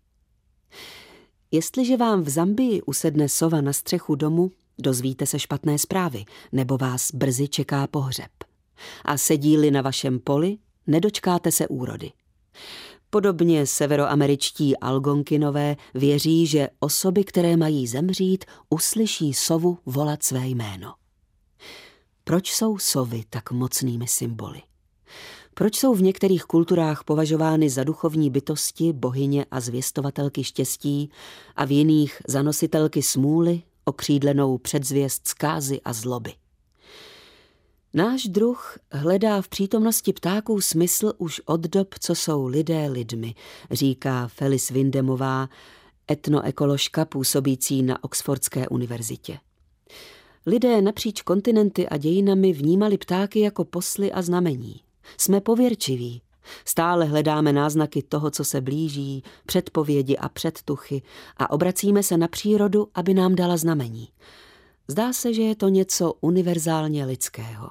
Speaker 10: Jestliže vám v Zambii usedne sova na střechu domu, dozvíte se špatné zprávy, nebo vás brzy čeká pohřeb. A sedí-li na vašem poli, nedočkáte se úrody. Podobně severoameričtí Algonkinové věří, že osoby, které mají zemřít, uslyší sovu volat své jméno. Proč jsou sovy tak mocnými symboly? Proč jsou v některých kulturách považovány za duchovní bytosti, bohyně a zvěstovatelky štěstí a v jiných za nositelky smůly, okřídlenou předzvěst zkázy a zloby? Náš druh hledá v přítomnosti ptáků smysl už od dob, co jsou lidé lidmi, říká Felice Windemová, etnoekoložka působící na Oxfordské univerzitě. Lidé napříč kontinenty a dějinami vnímali ptáky jako posly a znamení. Jsme pověrčiví. Stále hledáme náznaky toho, co se blíží, předpovědi a předtuchy a obracíme se na přírodu, aby nám dala znamení. Zdá se, že je to něco univerzálně lidského.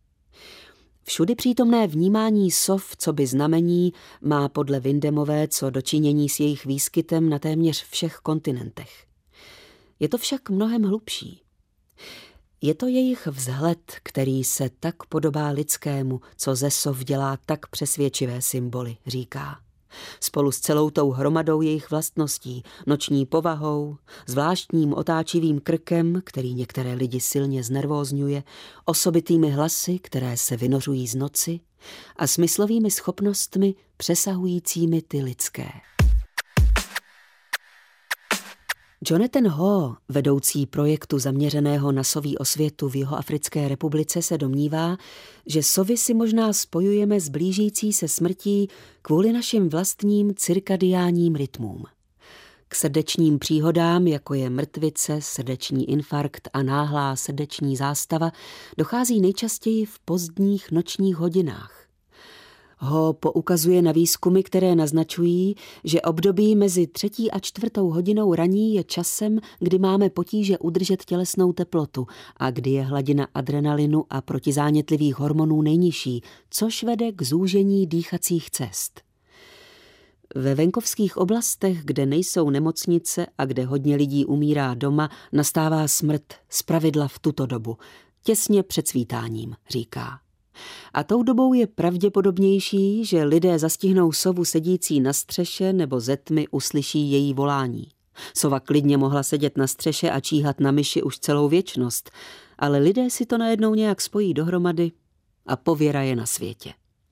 Speaker 10: Všudy přítomné vnímání sov coby znamení má podle Windemové co dočinění s jejich výskytem na téměř všech kontinentech. Je to však mnohem hlubší. Je to jejich vzhled, který se tak podobá lidskému, co ze sov dělá tak přesvědčivé symboly, říká. Spolu s celou tou hromadou jejich vlastností, noční povahou, zvláštním otáčivým krkem, který některé lidi silně znervózňuje, osobitými hlasy, které se vynořují z noci a smyslovými schopnostmi přesahujícími ty lidské. Jonathan Ho, vedoucí projektu zaměřeného na soví osvětu v Jihoafrické republice, se domnívá, že sovy si možná spojujeme s blížící se smrtí kvůli našim vlastním cirkadiánním rytmům. K srdečním příhodám, jako je mrtvice, srdeční infarkt a náhlá srdeční zástava, dochází nejčastěji v pozdních nočních hodinách. Ho poukazuje na výzkumy, které naznačují, že období mezi 3. a 4. hodinou raní je časem, kdy máme potíže udržet tělesnou teplotu a kdy je hladina adrenalinu a protizánětlivých hormonů nejnižší, což vede k zúžení dýchacích cest. Ve venkovských oblastech, kde nejsou nemocnice a kde hodně lidí umírá doma, nastává smrt zpravidla v tuto dobu, těsně před svítáním, říká. A tou dobou je pravděpodobnější, že lidé zastihnou sovu sedící na střeše nebo ze tmy uslyší její volání. Sova klidně mohla sedět na střeše a číhat na myši už celou věčnost, ale lidé si to najednou nějak spojí dohromady a pověra je na světě.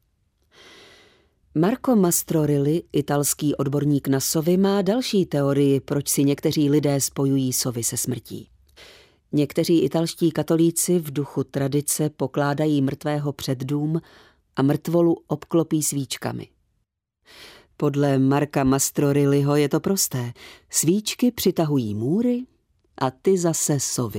Speaker 10: Marco Mastrorilli, italský odborník na sovy, má další teorii, proč si někteří lidé spojují sovy se smrtí. Někteří italští katolíci v duchu tradice pokládají mrtvého před dům a mrtvolu obklopí svíčkami. Podle Marca Mastrorilliho je to prosté. Svíčky přitahují můry a ty zase sovy.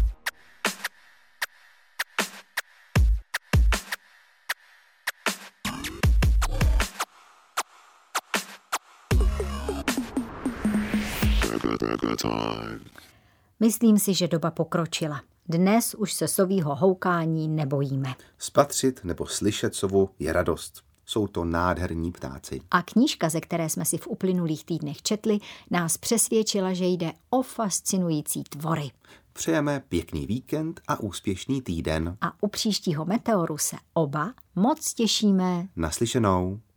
Speaker 2: Myslím si, že doba pokročila. Dnes už se sovího houkání nebojíme.
Speaker 3: Spatřit nebo slyšet sovu je radost. Jsou to nádherní ptáci.
Speaker 2: A knížka, ze které jsme si v uplynulých týdnech četli, nás přesvědčila, že jde o fascinující tvory.
Speaker 3: Přejeme pěkný víkend a úspěšný týden.
Speaker 2: A u příštího Meteoru se oba moc těšíme.
Speaker 3: Naslyšenou.